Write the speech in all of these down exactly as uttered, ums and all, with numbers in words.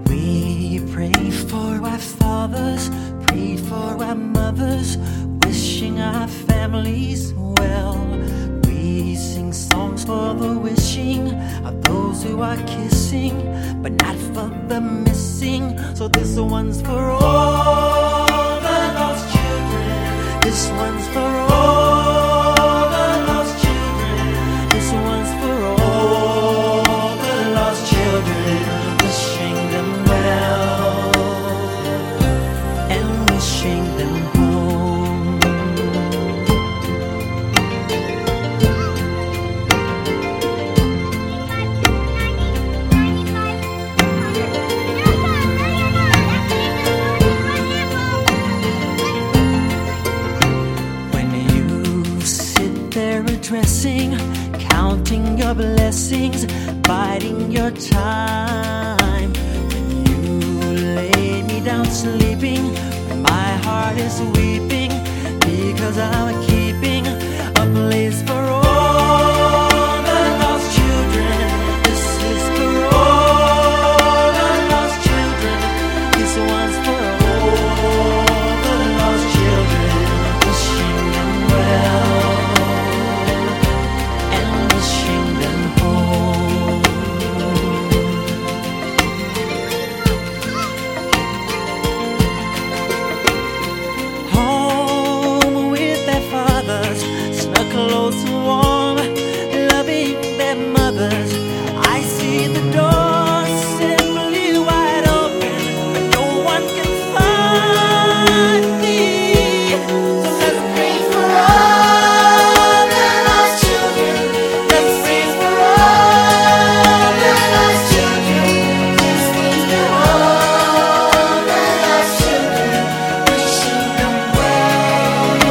We pray for our fathers, pray for our mothers, wishing our families well. We sing songs for the wishing of those who are kissing, but not for the missing. So this one's for all the lost children. This one's for all the lost children. This one's for all the lost children, wishing them well and wishing them home. When you sit there addressing, counting your blessings, biding your time, when you lay me down sleeping, when my heart is weeping, because I'm keeping a place for all the lost children. This is for all the lost children. This one's for all the lost children, wishing them well and wishing them home. Home with their fathers, snug, close and warm, loving their mothers. I see the door simply wide open, but no one can find me. So let's pray for all the lost children. Let's pray for all the lost children. Let's pray for all the lost children, wishing them well.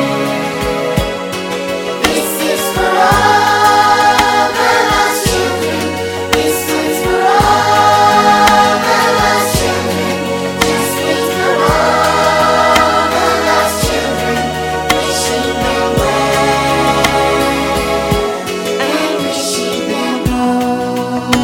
This is for all the lost children. This one's for all the lost children. Just pray for all the lost children, wishing them well and wishing them home.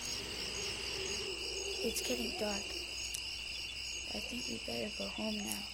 It's getting dark. I think we better go home now.